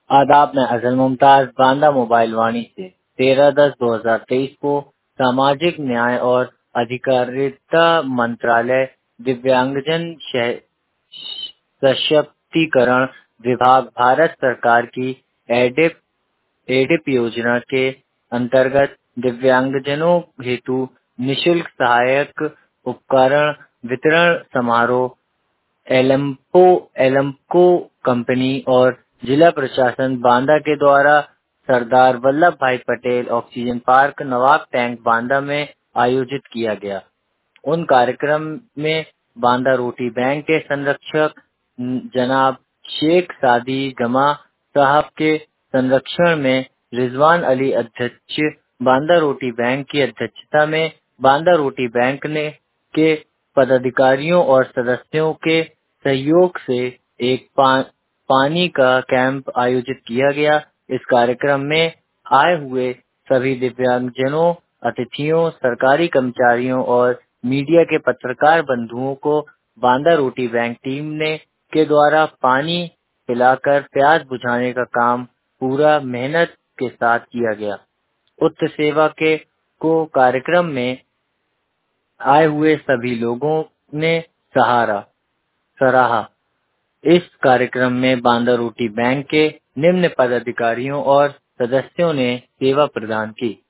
आदाब, मैं अजहर मुमताज बांदा मोबाइल वाणी से 13/10/2023 को सामाजिक न्याय और अधिकारिता मंत्रालय दिव्यांगजन सशक्तिकरण विभाग भारत सरकार की एडिप एडिप योजना के अंतर्गत दिव्यांगजनों हेतु निशुल्क सहायक उपकरण वितरण समारोह एल्मको कंपनी और जिला प्रशासन बांदा के द्वारा Sardar Vallabh Bhai Patel oxygen park Nawab tank Banda में आयोजित किया गया। उन कार्यक्रम में बांदा रोटी बैंक के संरक्षक जनाब शेख सादी जमा साहब के संरक्षण में रिजवान अली अध्यक्ष बांदा रोटी बैंक की अध्यक्षता में बांदा रोटी बैंक ने के पदाधिकारियों और सदस्यों के सहयोग से एक पानी का कैंप आयोजित किया गया। इस कार्यक्रम में आए हुए सभी दिव्यांगजनों, अतिथियों, सरकारी कर्मचारियों और मीडिया के पत्रकार बंधुओं को बांदा रोटी बैंक टीम ने के द्वारा पानी पिलाकर प्यास बुझाने का काम पूरा मेहनत के साथ किया गया। उक्त सेवा के को कार्यक्रम में आए हुए सभी लोगों ने सराहा। इस कार्यक्रम में बांदा रोटी बैंक के निम्न पदाधिकारियों और सदस्यों ने सेवा प्रदान की।